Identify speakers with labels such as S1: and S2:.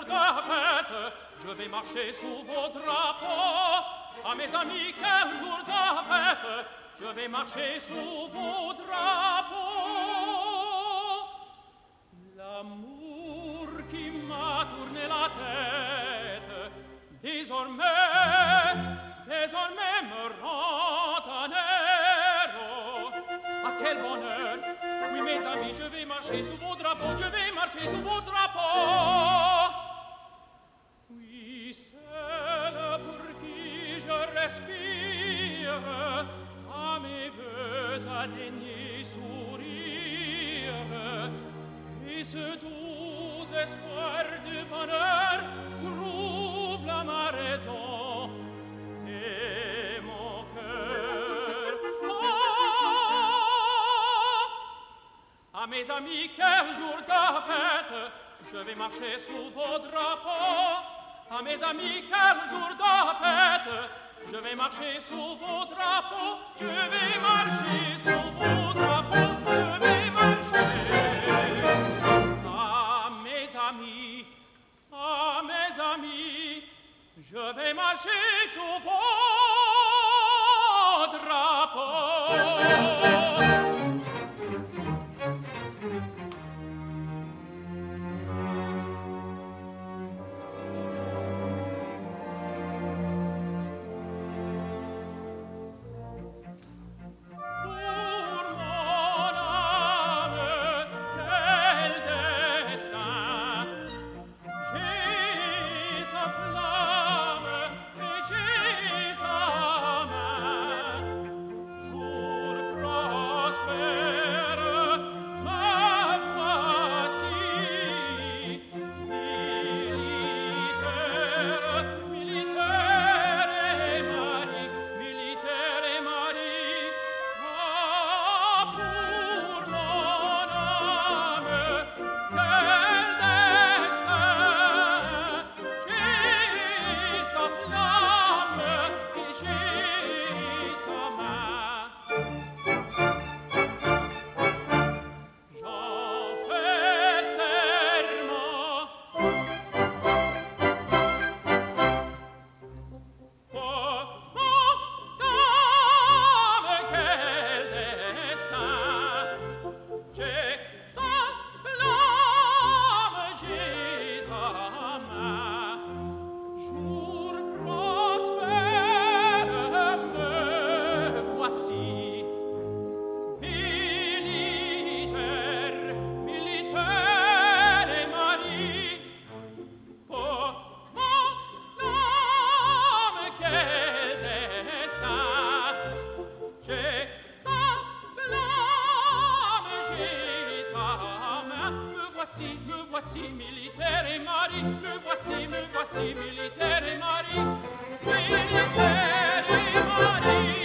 S1: jour de fête, je vais marcher sous vos drapeaux. À mes amis, quel jour de fête, je vais marcher sous vos drapeaux. L'amour qui m'a tourné la tête, désormais me rend un héros. Ah, quel bonheur! Oui, mes amis, je vais marcher sous vos drapeaux, je vais marcher sous vos drapeaux. Oui, celle pour qui je respire, à mes voeux a daigné sourire, et ce doux espoir de bonheur trouble ma raison et mon cœur. À mes amis, quel jour de fête, je vais marcher sous vos drapeaux. À mes amis, quel jour de fête, je vais marcher sous vos drapeaux. Je vais marcher sous vos drapeaux, je vais marcher. À mes amis, je vais marcher sous vos drapeaux. Me voici, militaire et mari, me voici, militaire et mari, militaire et mari.